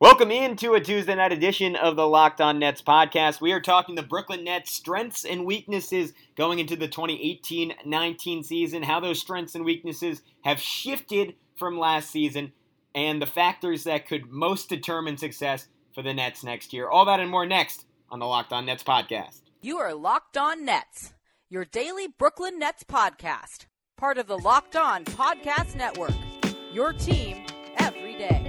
Welcome into a Tuesday night edition of the Locked On Nets podcast. We are talking the Brooklyn Nets strengths and weaknesses going into the 2018-19 season, how those strengths and weaknesses have shifted from last season, and the factors that could most determine success for the Nets next year. All that and more next on the Locked On Nets podcast. You are Locked On Nets, your daily Brooklyn Nets podcast, part of the Locked On Podcast Network, your team every day.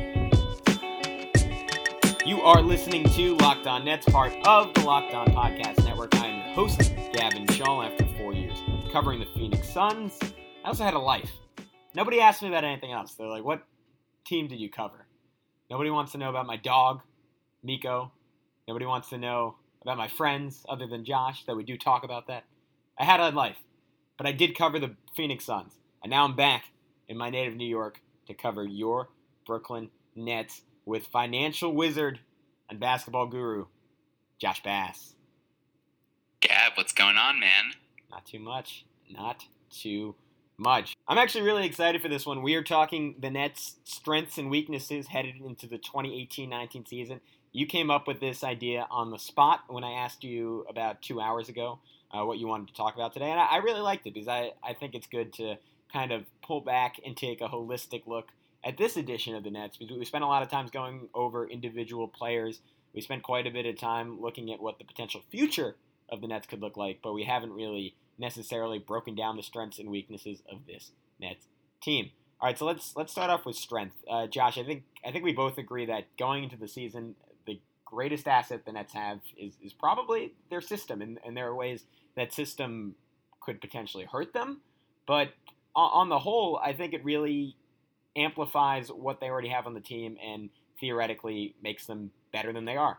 You are listening to Locked On Nets, part of the Locked On Podcast Network. I am your host, Gavin Shaw, after 4 years covering the Phoenix Suns. I also had a life. Nobody asked me about anything else. They're like, what team did you cover? Nobody wants to know about my dog, Miko. Nobody wants to know about my friends, other than Josh, though we do talk about that. I had a life, but I did cover the Phoenix Suns. And now I'm back in my native New York to cover your Brooklyn Nets with financial wizard and basketball guru, Josh Bass. Gab, what's going on, man? Not too much. I'm actually really excited for this one. We are talking the Nets' strengths and weaknesses headed into the 2018-19 season. You came up with this idea on the spot when I asked you about 2 hours ago what you wanted to talk about today. And I really liked it because I think it's good to kind of pull back and take a holistic look at this edition of the Nets, because we spent a lot of times going over individual players. We spent quite a bit of time looking at what the potential future of the Nets could look like, but we haven't really necessarily broken down the strengths and weaknesses of this Nets team. All right, so let's start off with strength. Josh, I think we both agree that going into the season, the greatest asset the Nets have is probably their system, and there are ways that system could potentially hurt them, but on the whole, I think it really amplifies what they already have on the team and theoretically makes them better than they are.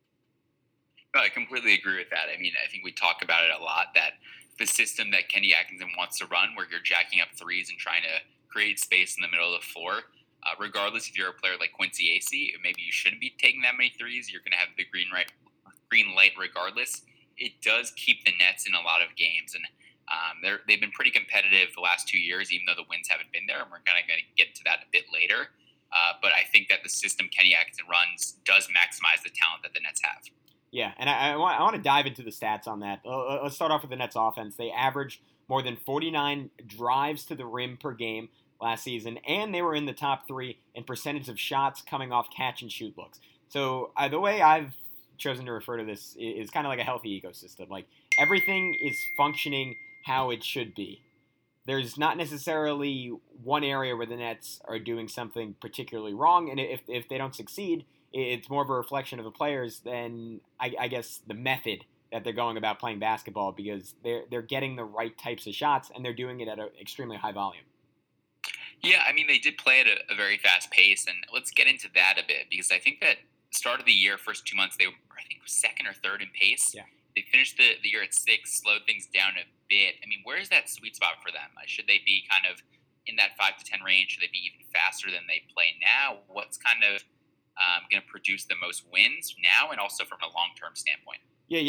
No, I completely agree with that. I mean, I think we talk about it a lot, that the system that Kenny Atkinson wants to run, where you're jacking up threes and trying to create space in the middle of the floor, regardless if you're a player like Quincy Acey, maybe you shouldn't be taking that many threes, you're going to have the green light regardless. It does keep the Nets in a lot of games, and they've been pretty competitive the last 2 years, even though the wins haven't been there, and we're kind of going to get to that a bit later. But I think that the system Kenny Atkinson runs does maximize the talent that the Nets have. Yeah, and I want to dive into the stats on that. Let's start off with the Nets offense. They averaged more than 49 drives to the rim per game last season, and they were in the top 3 in percentage of shots coming off catch-and-shoot looks. So the way I've chosen to refer to this is kind of like a healthy ecosystem. Like, everything is functioning how it should be. There's not necessarily one area where the Nets are doing something particularly wrong, and if they don't succeed, it's more of a reflection of the players than, I guess, the method that they're going about playing basketball, because they're getting the right types of shots, and they're doing it at an extremely high volume. Yeah, I mean, they did play at a very fast pace, and let's get into that a bit, because I think that start of the year, first 2 months, they were, I think, second or third in pace. Yeah. They finished the year at 6, slowed things down a bit. I mean, where is that sweet spot for them? Should they be kind of in that 5 to 10 range? Should they be even faster than they play now? What's kind of going to produce the most wins now, and also from a long-term standpoint? Yeah,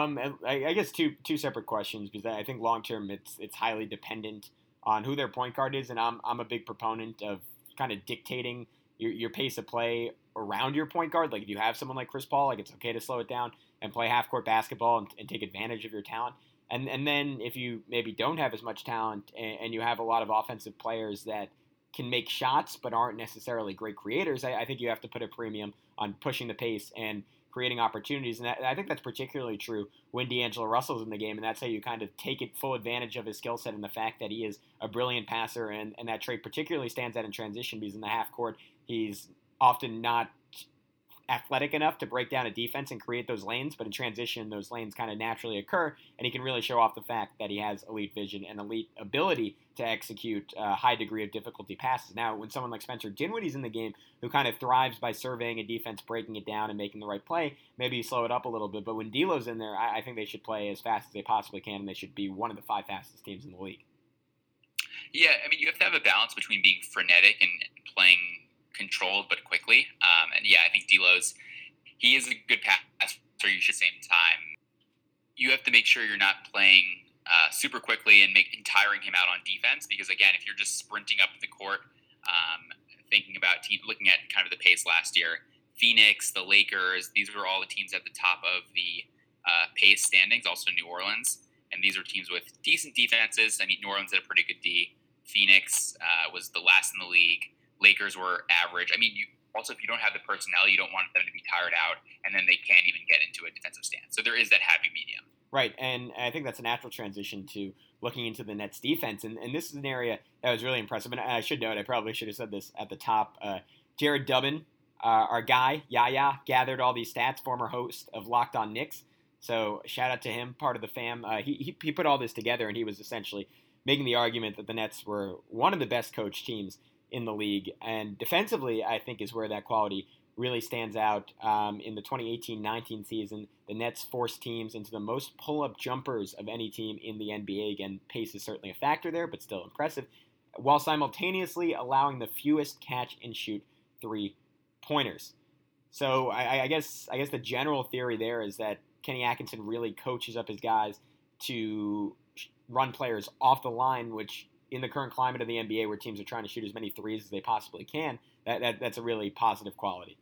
I guess two separate questions, because I think long-term it's highly dependent on who their point guard is, and I'm a big proponent of kind of dictating your pace of play around your point guard. Like, if you have someone like Chris Paul, like, it's okay to slow it down and play half-court basketball and take advantage of your talent. And then if you maybe don't have as much talent and you have a lot of offensive players that can make shots but aren't necessarily great creators, I think you have to put a premium on pushing the pace and creating opportunities. And I think that's particularly true when D'Angelo Russell's in the game, and that's how you kind of take it full advantage of his skill set and the fact that he is a brilliant passer, and that trait particularly stands out in transition, because in the half court he's often not athletic enough to break down a defense and create those lanes, but in transition those lanes kind of naturally occur, and he can really show off the fact that he has elite vision and elite ability to execute a high degree of difficulty passes. Now, when someone like Spencer Dinwiddie's in the game, who kind of thrives by surveying a defense, breaking it down, and making the right play, maybe you slow it up a little bit, but when D'Lo's in there, I think they should play as fast as they possibly can, and they should be one of the 5 fastest teams in the league. Yeah, I mean, you have to have a balance between being frenetic and playing controlled but quickly. And yeah, I think he is a good passer. You should same time. You have to make sure you're not playing super quickly and tiring him out on defense, because again, if you're just sprinting up the court, looking at kind of the pace last year, Phoenix, the Lakers, these were all the teams at the top of the pace standings, also New Orleans. And these are teams with decent defenses. I mean, New Orleans had a pretty good D. Phoenix was the last in the league. Lakers were average. I mean, also, if you don't have the personnel, you don't want them to be tired out, and then they can't even get into a defensive stance. So there is that happy medium. Right, and I think that's a natural transition to looking into the Nets defense. And this is an area that was really impressive. And I should note, I probably should have said this at the top. Jared Dubbin, our guy, Yaya, gathered all these stats, former host of Locked On Knicks. So shout out to him, part of the fam. He put all this together, and he was essentially making the argument that the Nets were one of the best coached teams in the league. And defensively, I think, is where that quality really stands out. In the 2018-19 season, the Nets forced teams into the most pull-up jumpers of any team in the NBA. Again, pace is certainly a factor there, but still impressive, while simultaneously allowing the fewest catch-and-shoot three-pointers. So I guess the general theory there is that Kenny Atkinson really coaches up his guys to run players off the line, which in the current climate of the NBA, where teams are trying to shoot as many threes as they possibly can, that's a really positive quality.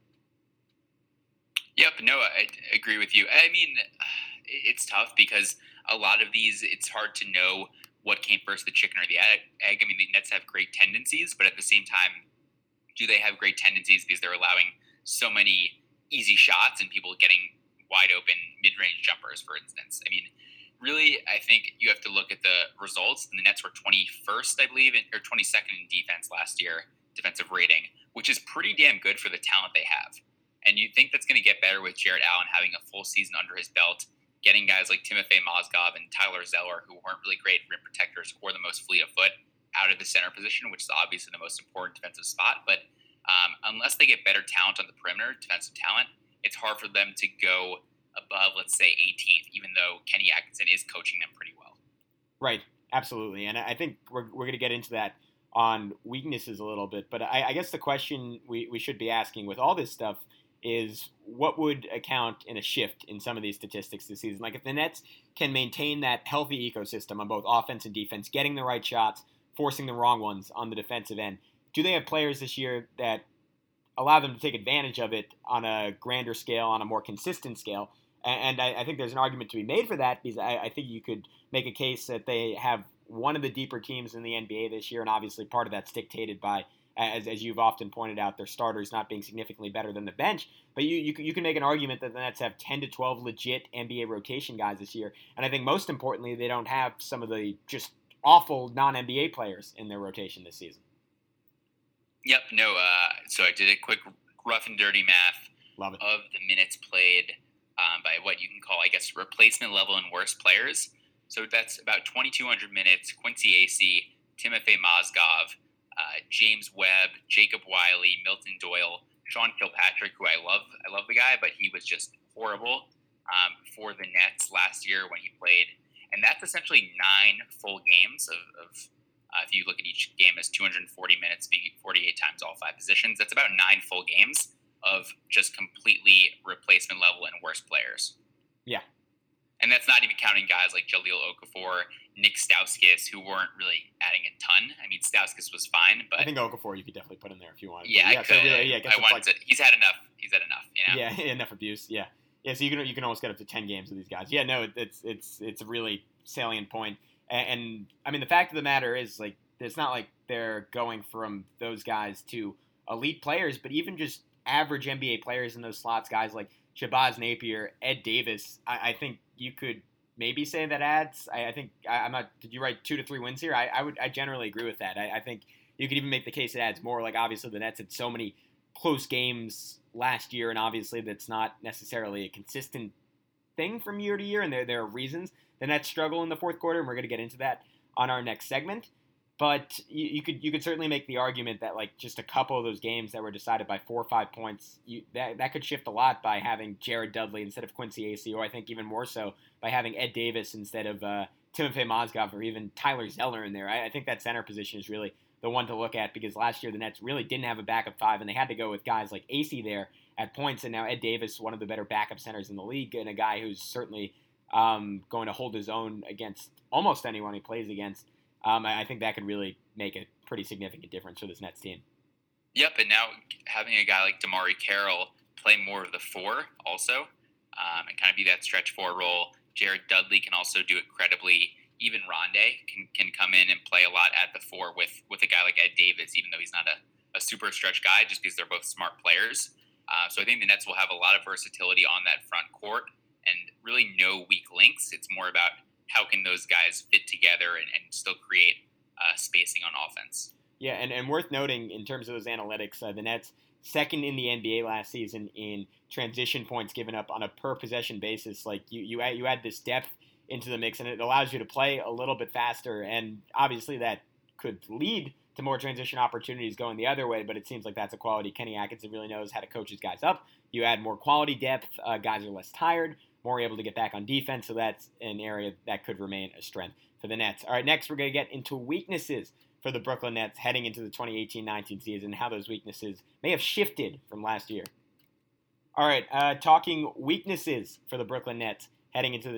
Yep, no, I agree with you. I mean, it's tough because a lot of these, it's hard to know what came first, the chicken or the egg. I mean, the Nets have great tendencies, but at the same time, do they have great tendencies because they're allowing so many easy shots and people getting wide open mid-range jumpers, for instance? I mean, really, I think you have to look at the results. And the Nets were 21st, I believe, or 22nd in defense last year, defensive rating, which is pretty damn good for the talent they have. And you think that's going to get better with Jarrett Allen having a full season under his belt, getting guys like Timofey Mozgov and Tyler Zeller, who weren't really great rim protectors or the most fleet of foot, out of the center position, which is obviously the most important defensive spot. But unless they get better talent on the perimeter, defensive talent, it's hard for them to go above, let's say, 18th, even though Kenny Atkinson is coaching them pretty well. Right, absolutely. And I think we're going to get into that on weaknesses a little bit. But I guess the question we should be asking with all this stuff is, what would account in a shift in some of these statistics this season? Like, if the Nets can maintain that healthy ecosystem on both offense and defense, getting the right shots, forcing the wrong ones on the defensive end, do they have players this year that allow them to take advantage of it on a grander scale, on a more consistent scale? And I think there's an argument to be made for that, because I think you could make a case that they have one of the deeper teams in the NBA this year, and obviously part of that's dictated by, as you've often pointed out, their starters not being significantly better than the bench. But you can make an argument that the Nets have 10 to 12 legit NBA rotation guys this year. And I think most importantly, they don't have some of the just awful non-NBA players in their rotation this season. Yep, no, so I did a quick rough and dirty math of the minutes played by what you can call, I guess, replacement level and worst players. So that's about 2,200 minutes. Quincy Acee, Timofey Mozgov, James Webb, Jacob Wiley, Milton Doyle, Sean Kilpatrick, who I love the guy, but he was just horrible for the Nets last year when he played. And that's essentially 9 full games of if you look at each game as 240 minutes being 48 times all 5 positions, that's about 9 full games of just completely replacement level and worse players. Yeah. And that's not even counting guys like Jahlil Okafor, Nick Stauskas, who weren't really adding a ton. I mean, Stauskas was fine, but I think Okafor you could definitely put in there if you wanted. Yeah, I could. So really, I wanted to. He's had enough. You know? Yeah, enough abuse. Yeah. So you can almost get up to 10 games with these guys. Yeah, no, it's a really salient point. And I mean, the fact of the matter is, like, it's not like they're going from those guys to elite players, but even just average NBA players in those slots, guys like Shabazz Napier, Ed Davis, I think you could maybe say that adds. I think I'm not. Did you write 2 to 3 wins here? I generally agree with that. I think you could even make the case it adds more. Like, obviously the Nets had so many close games last year, and obviously that's not necessarily a consistent thing from year to year, and there are reasons the Nets struggle in the fourth quarter, and we're going to get into that on our next segment. But you could certainly make the argument that, like, just a couple of those games that were decided by 4 or 5 points, that could shift a lot by having Jared Dudley instead of Quincy Acee, or I think even more so by having Ed Davis instead of Timofey Mozgov or even Tyler Zeller in there. I think that center position is really the one to look at, because last year the Nets really didn't have a backup 5, and they had to go with guys like Acee there at points, and now Ed Davis, one of the better backup centers in the league, and a guy who's certainly going to hold his own against almost anyone he plays against. I think that could really make a pretty significant difference for this Nets team. Yep, and now having a guy like Damari Carroll play more of the 4 also, and kind of be that stretch 4 role. Jared Dudley can also do it credibly. Even Rondé can come in and play a lot at the 4 with a guy like Ed Davis, even though he's not a super stretch guy, just because they're both smart players. So I think the Nets will have a lot of versatility on that front court and really no weak links. It's more about how can those guys fit together and still create spacing on offense. Yeah, and worth noting in terms of those analytics, the Nets second in the NBA last season in transition points given up on a per possession basis. Like you add this depth into the mix, and it allows you to play a little bit faster. And obviously that could lead to more transition opportunities going the other way, but it seems like that's a quality Kenny Atkinson really knows how to coach his guys up. You add more quality depth, guys are less tired, more able to get back on defense, so that's an area that could remain a strength for the Nets. All right, next we're going to get into weaknesses for the Brooklyn Nets heading into the 2018-19 season, and how those weaknesses may have shifted from last year. All right, talking weaknesses for the Brooklyn Nets heading into the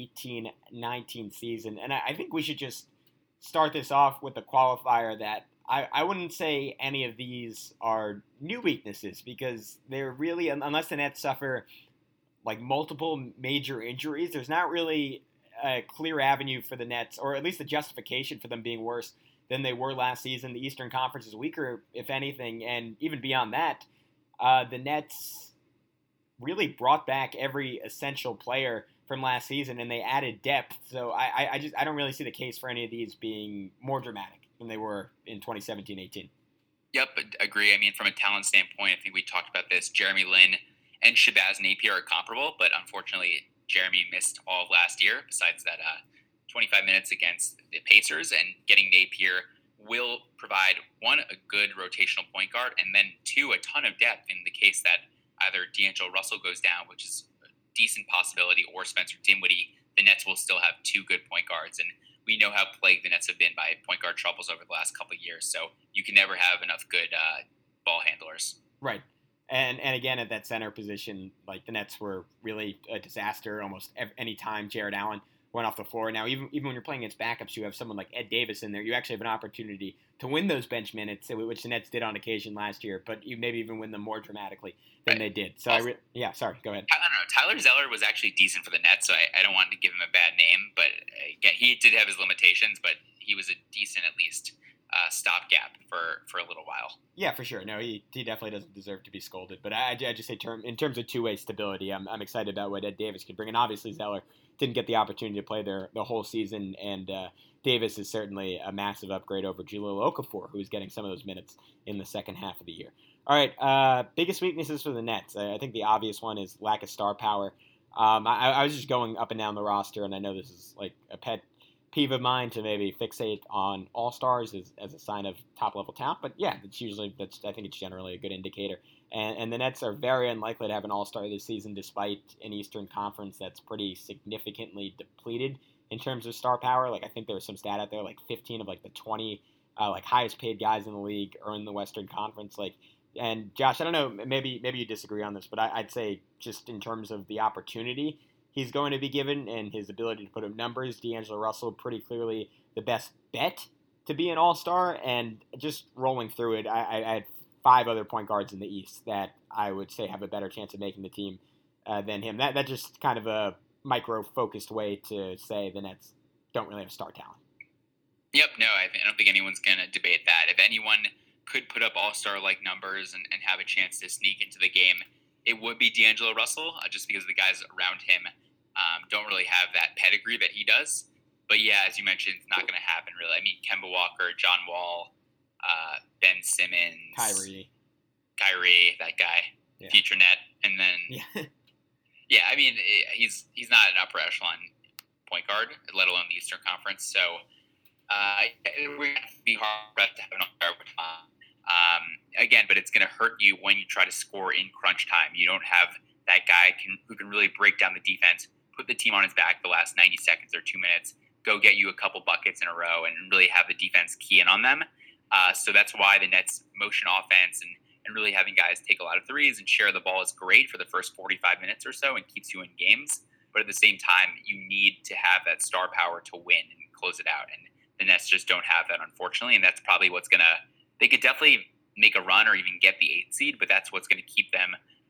2018-19 season, and I think we should just start this off with the qualifier that I wouldn't say any of these are new weaknesses, because they're really, unless the Nets suffer like multiple major injuries, there's not really a clear avenue for the Nets, or at least a justification for them being worse than they were last season. The Eastern Conference is weaker, if anything, and even beyond that, the Nets really brought back every essential player from last season, and they added depth. So I don't really see the case for any of these being more dramatic than they were in 2017-18. Yep, agree. I mean, from a talent standpoint, I think we talked about this. Jeremy Lin and Shabazz Napier are comparable, but unfortunately, Jeremy missed all of last year, besides that 25 minutes against the Pacers, and getting Napier will provide, one, a good rotational point guard, and then two, a ton of depth in the case that either D'Angelo Russell goes down, which is a decent possibility, or Spencer Dinwiddie. The Nets will still have two good point guards, and we know how plagued the Nets have been by point guard troubles over the last couple of years, so you can never have enough good ball handlers. Right. And again, at that center position, like, the Nets were really a disaster almost any time Jared Allen went off the floor. Now, even when you're playing against backups, you have someone like Ed Davis in there. You actually have an opportunity to win those bench minutes, which the Nets did on occasion last year, but you maybe even win them more dramatically than they did. So, also, sorry, go ahead. I don't know. Tyler Zeller was actually decent for the Nets, so I don't want to give him a bad name, but again, he did have his limitations, but he was a decent, at least, stopgap for a little while. Yeah, for sure. No, he definitely doesn't deserve to be scolded. But I just say in terms of two-way stability, I'm excited about what Ed Davis could bring. And obviously Zeller didn't get the opportunity to play there the whole season. And Davis is certainly a massive upgrade over Jahlil Okafor, who is getting some of those minutes in the second half of the year. All right, biggest weaknesses for the Nets. I think the obvious one is lack of star power. I was just going up and down the roster, and I know this is like a pet peeve of mine to maybe fixate on all-stars as a sign of top-level talent. But yeah, I think it's generally a good indicator. And the Nets are very unlikely to have an all-star this season, despite an Eastern Conference that's pretty significantly depleted in terms of star power. Like, I think there was some stat out there, like 15 of like the 20 highest-paid guys in the league are in the Western Conference. Like, and Josh, I don't know, maybe you disagree on this, but I'd say just in terms of the opportunity he's going to be given and his ability to put up numbers, D'Angelo Russell pretty clearly the best bet to be an all-star. And just rolling through it, I had 5 other point guards in the East that I would say have a better chance of making the team than him. That's just kind of a micro-focused way to say the Nets don't really have star talent. Yep, no, I don't think anyone's going to debate that. If anyone could put up all-star-like numbers and have a chance to sneak into the game, it would be D'Angelo Russell, just because the guys around him don't really have that pedigree that he does. But yeah, as you mentioned, it's not going to happen, really. I mean, Kemba Walker, John Wall, Ben Simmons, Kyrie, that guy, yeah. Future Net, and then yeah, I mean, he's not an upper echelon point guard, let alone the Eastern Conference. So we're going to be hard to have an all-star with again, but it's going to hurt you when you try to score in crunch time. You don't have that guy who can really break down the defense, put the team on his back the last 90 seconds or 2 minutes, go get you a couple buckets in a row, and really have the defense key in on them. So that's why the Nets' motion offense and really having guys take a lot of threes and share the ball is great for the first 45 minutes or so and keeps you in games. But at the same time, you need to have that star power to win and close it out. And the Nets just don't have that, unfortunately. And that's probably what's going to – they could definitely make a run or even get the 8th seed, but that's what's going to keep them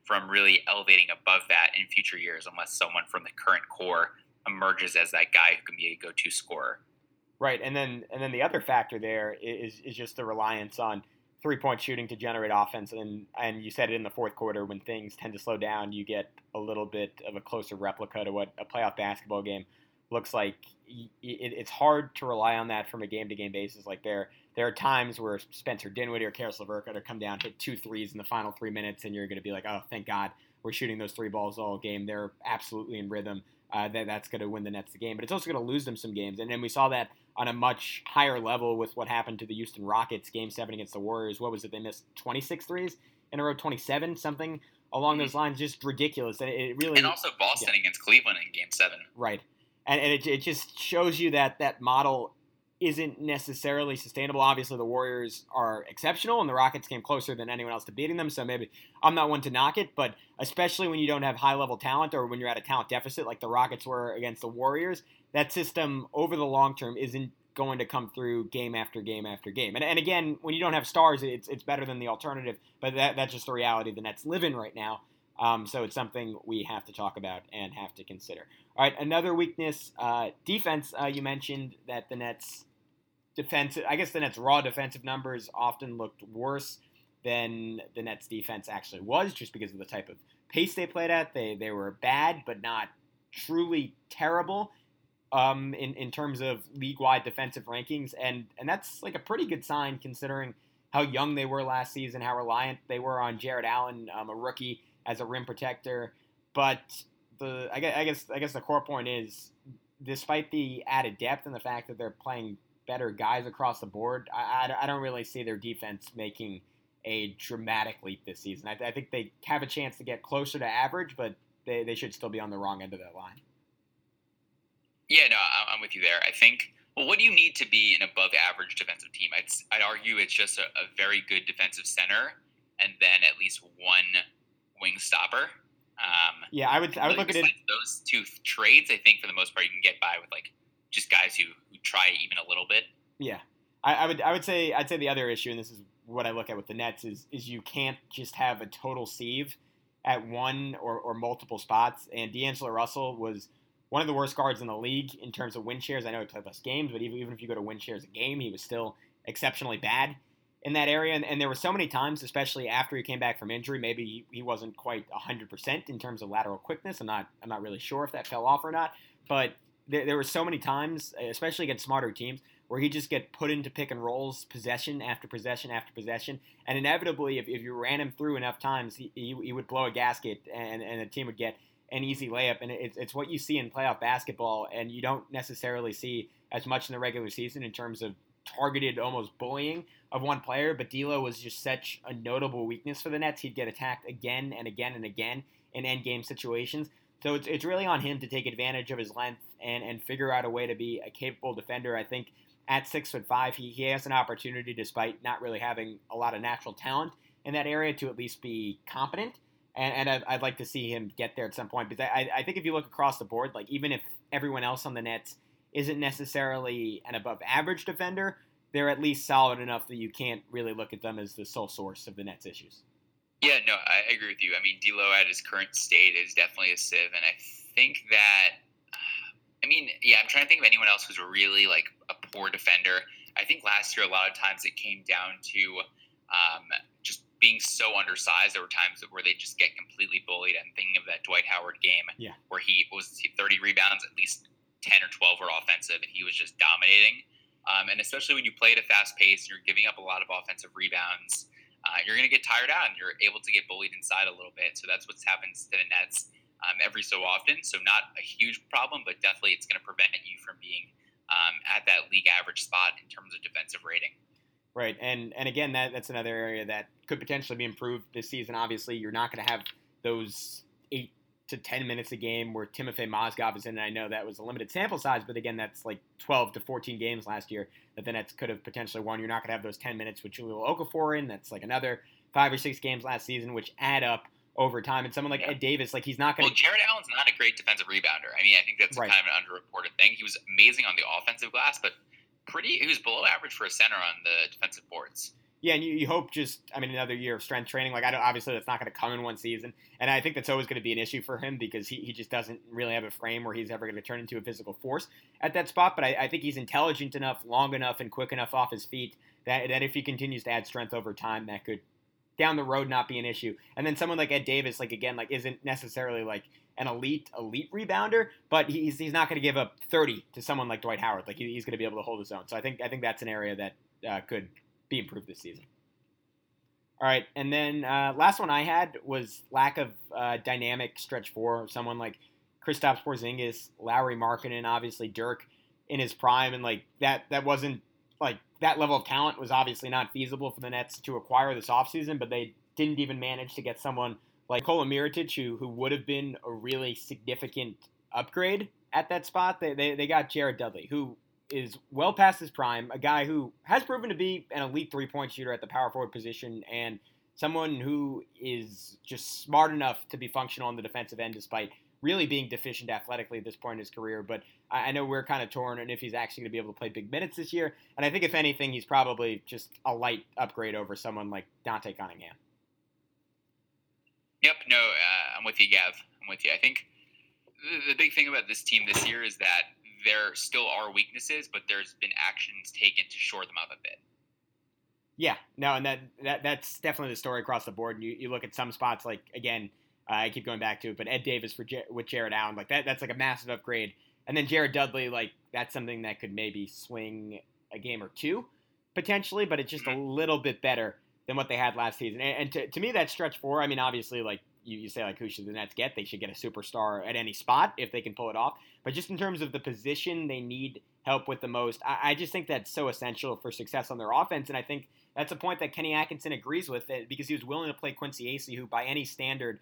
from really elevating above that in future years unless someone from the current core emerges as that guy who can be a go-to scorer. Right, and then the other factor there is just the reliance on 3-point shooting to generate offense, and you said it in the fourth quarter when things tend to slow down, you get a little bit of a closer replica to what a playoff basketball game looks like. It's hard to rely on that from a game-to-game basis. Like there are times where Spencer Dinwiddie or Karis LeVert are going to come down, hit 2 threes in the final 3 minutes, and you're going to be like, oh, thank God we're shooting those 3 balls all game. They're absolutely in rhythm. That's going to win the Nets the game. But it's also going to lose them some games. And then we saw that on a much higher level with what happened to the Houston Rockets Game 7 against the Warriors. What was it? They missed 26 threes in a row, 27, something along those lines. Just ridiculous. And it really. And also Boston against Cleveland in Game 7. Right. And it just shows you that model isn't necessarily sustainable. Obviously, the Warriors are exceptional, and the Rockets came closer than anyone else to beating them, so maybe I'm not one to knock it, but especially when you don't have high-level talent or when you're at a talent deficit like the Rockets were against the Warriors, that system over the long term isn't going to come through game after game after game. And again, when you don't have stars, it's better than the alternative, but that's just the reality the Nets live in right now. So it's something we have to talk about and have to consider. All right, another weakness, defense. You mentioned that the Nets' defensive, I guess the Nets' raw defensive numbers often looked worse than the Nets' defense actually was, just because of the type of pace they played at. They were bad, but not truly terrible in terms of league-wide defensive rankings, and that's like a pretty good sign considering how young they were last season, how reliant they were on Jarrett Allen, a rookie, as a rim protector. But I guess the core point is, despite the added depth and the fact that they're playing better guys across the board, I don't really see their defense making a dramatic leap this season. I think they have a chance to get closer to average, but they should still be on the wrong end of that line. Yeah, no, I'm with you there. I think, well, what do you need to be an above-average defensive team? I'd argue it's just a very good defensive center and then at least one wing stopper. Yeah, I would look at it. Those two trades, I think for the most part, you can get by with like just guys who try even a little bit. Yeah, I'd say the other issue, and this is what I look at with the Nets, is you can't just have a total sieve at one or multiple spots. And D'Angelo Russell was one of the worst guards in the league in terms of win shares. I know he played less games, but even if you go to win shares a game, he was still exceptionally bad in that area. And there were so many times, especially after he came back from injury, maybe he wasn't quite 100% in terms of lateral quickness. I'm not really sure if that fell off or not, but there were so many times, especially against smarter teams, where he just get put into pick and rolls possession after possession after possession. And inevitably, if you ran him through enough times, he would blow a gasket and the team would get an easy layup. And it's what you see in playoff basketball, and you don't necessarily see as much in the regular season in terms of targeted almost bullying of one player. But D'Lo was just such a notable weakness for the Nets. He'd get attacked again and again and again in end game situations. So it's really on him to take advantage of his length and figure out a way to be a capable defender. I think at 6'5", he has an opportunity, despite not really having a lot of natural talent in that area, to at least be competent. And I'd like to see him get there at some point, because I think if you look across the board, like even if everyone else on the Nets isn't necessarily an above average defender, they're at least solid enough that you can't really look at them as the sole source of the Nets' issues. Yeah, no, I agree with you. I mean, D'Lo at his current state is definitely a sieve, and I think that, I'm trying to think of anyone else who's really like a poor defender. I think last year a lot of times it came down to just being so undersized. There were times where they just get completely bullied. I'm thinking of that Dwight Howard game where he was 30 rebounds, at least 10 or 12 were offensive, and he was just dominating. And especially when you play at a fast pace, you're giving up a lot of offensive rebounds. You're going to get tired out, and you're able to get bullied inside a little bit. So that's what happens to the Nets every so often. So not a huge problem, but definitely it's going to prevent you from being at that league average spot in terms of defensive rating. Right, and again, that's another area that could potentially be improved this season. Obviously, you're not going to have those 8 to 10 minutes a game where Timofey Mozgov is in, and I know that was a limited sample size, but again, that's like 12 to 14 games last year that the Nets could have potentially won. You're not going to have those 10 minutes with Jahlil Okafor in. That's like another 5 or 6 games last season, which add up over time. And someone like Ed Davis, like he's not going to... Well, Jarrett Allen's not a great defensive rebounder. I mean, I think that's kind of an underreported thing. He was amazing on the offensive glass, but he was below average for a center on the defensive boards. Yeah, and you hope another year of strength training. Like, obviously that's not going to come in one season. And I think that's always going to be an issue for him because he just doesn't really have a frame where he's ever going to turn into a physical force at that spot. But I think he's intelligent enough, long enough, and quick enough off his feet that if he continues to add strength over time, that could down the road not be an issue. And then someone like Ed Davis, isn't necessarily like an elite rebounder, but he's not going to give up 30 to someone like Dwight Howard. Like he's going to be able to hold his own. So I think that's an area that could be improved this season. All right, and then last one I had was lack of dynamic stretch four. Someone like Kristaps Porzingis, Lauri Markkanen, obviously Dirk in his prime, and like that wasn't like that level of talent was obviously not feasible for the Nets to acquire this offseason, but they didn't even manage to get someone like Nikola Mirotic, who would have been a really significant upgrade at that spot. They got Jared Dudley, who is well past his prime, a guy who has proven to be an elite three-point shooter at the power forward position, and someone who is just smart enough to be functional on the defensive end despite really being deficient athletically at this point in his career. But I know we're kind of torn on if he's actually going to be able to play big minutes this year. And I think if anything, he's probably just a light upgrade over someone like Dante Cunningham. Yep, no, I'm with you, Gav. I'm with you. I think the big thing about this team this year is that there still are weaknesses, but there's been actions taken to shore them up a bit. Yeah, no, and that's definitely the story across the board. And you look at some spots, like, again, I keep going back to it, but Ed Davis with Jared Allen, like that's like a massive upgrade. And then Jared Dudley, like that's something that could maybe swing a game or two potentially, but it's just a little bit better than what they had last season. And to me, that stretch four, I mean, obviously, like you say, like who should the Nets get? They should get a superstar at any spot if they can pull it off. But just in terms of the position they need help with the most, I just think that's so essential for success on their offense. And I think that's a point that Kenny Atkinson agrees with because he was willing to play Quincy Acy, who by any standard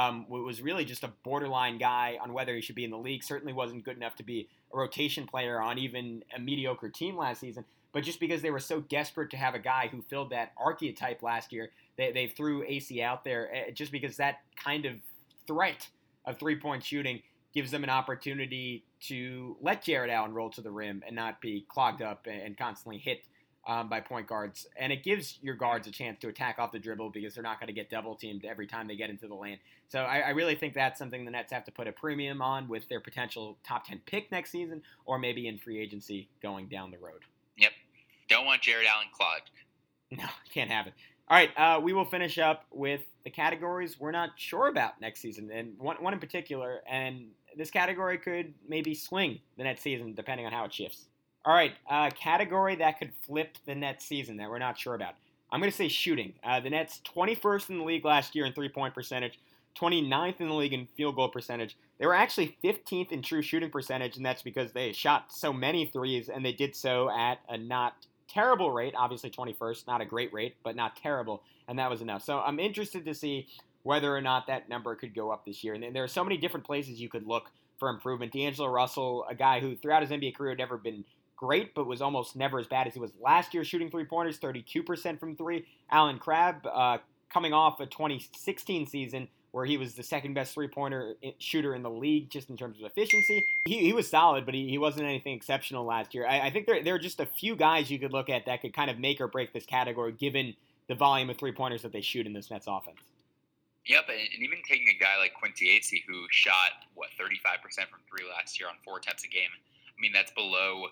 was really just a borderline guy on whether he should be in the league. Certainly wasn't good enough to be a rotation player on even a mediocre team last season. But just because they were so desperate to have a guy who filled that archetype last year, they threw Acy out there just because that kind of threat of three-point shooting gives them an opportunity to let Jared Allen roll to the rim and not be clogged up and constantly hit by point guards. And it gives your guards a chance to attack off the dribble because they're not going to get double teamed every time they get into the lane. So I really think that's something the Nets have to put a premium on with their potential top 10 pick next season or maybe in free agency going down the road. Yep. Don't want Jared Allen clogged. No, can't have it. All right, we will finish up with the categories we're not sure about next season, and one in particular, and this category could maybe swing the Nets season depending on how it shifts. All right, category that could flip the Nets season that we're not sure about. I'm going to say shooting. The Nets 21st in the league last year in three-point percentage, 29th in the league in field goal percentage. They were actually 15th in true shooting percentage, and that's because they shot so many threes, and they did so at a not terrible rate. Obviously 21st, not a great rate, but not terrible, and that was enough. So I'm interested to see whether or not that number could go up this year. And there are so many different places you could look for improvement. D'Angelo Russell, a guy who throughout his NBA career had never been great, but was almost never as bad as he was last year shooting three-pointers, 32% from three. Allen Crabbe, coming off a 2016 season where he was the second best three-pointer shooter in the league just in terms of efficiency. He was solid, but he wasn't anything exceptional last year. I think there are just a few guys you could look at that could kind of make or break this category given the volume of three-pointers that they shoot in this Nets offense. Yep, and even taking a guy like Quincy Acy, who shot, 35% from three last year on 4 attempts a game. I mean, that's below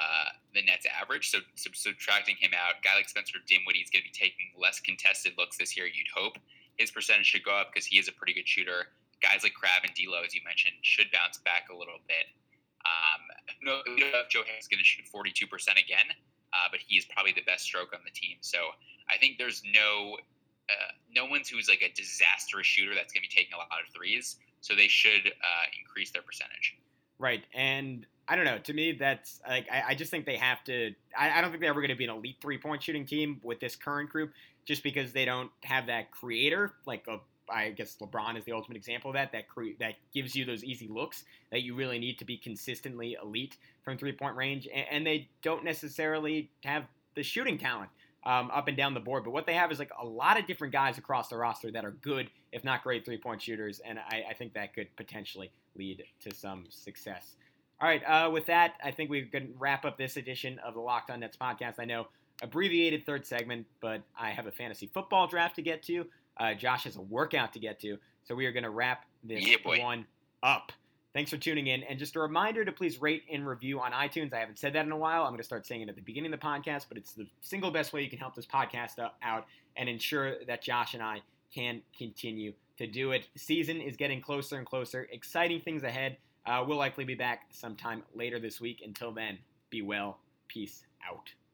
the Nets average. So subtracting him out, a guy like Spencer Dinwiddie is going to be taking less contested looks this year, you'd hope. His percentage should go up because he is a pretty good shooter. Guys like Crabbe and D'Lo, as you mentioned, should bounce back a little bit. No, Joe Harris is going to shoot 42% again, but he is probably the best stroke on the team. So I think there's no one who's like a disastrous shooter that's going to be taking a lot of threes. So they should increase their percentage. Right, and I don't know. To me, that's like I just think they have to. I don't think they're ever going to be an elite three-point shooting team with this current group, just because they don't have that creator. I guess LeBron is the ultimate example of that. That gives you those easy looks that you really need to be consistently elite from three-point range, and they don't necessarily have the shooting talent up and down the board. But what they have is like a lot of different guys across the roster that are good, if not great, three-point shooters, and I think that could potentially lead to some success. All right, with that, I think we can wrap up this edition of the Locked On Nets podcast. I know abbreviated third segment, but I have a fantasy football draft to get to. Josh has a workout to get to. So we are going to wrap this one up. Thanks for tuning in. And just a reminder to please rate and review on iTunes. I haven't said that in a while. I'm going to start saying it at the beginning of the podcast, but it's the single best way you can help this podcast out and ensure that Josh and I can continue to do it. The season is getting closer and closer. Exciting things ahead. We'll likely be back sometime later this week. Until then, be well. Peace out.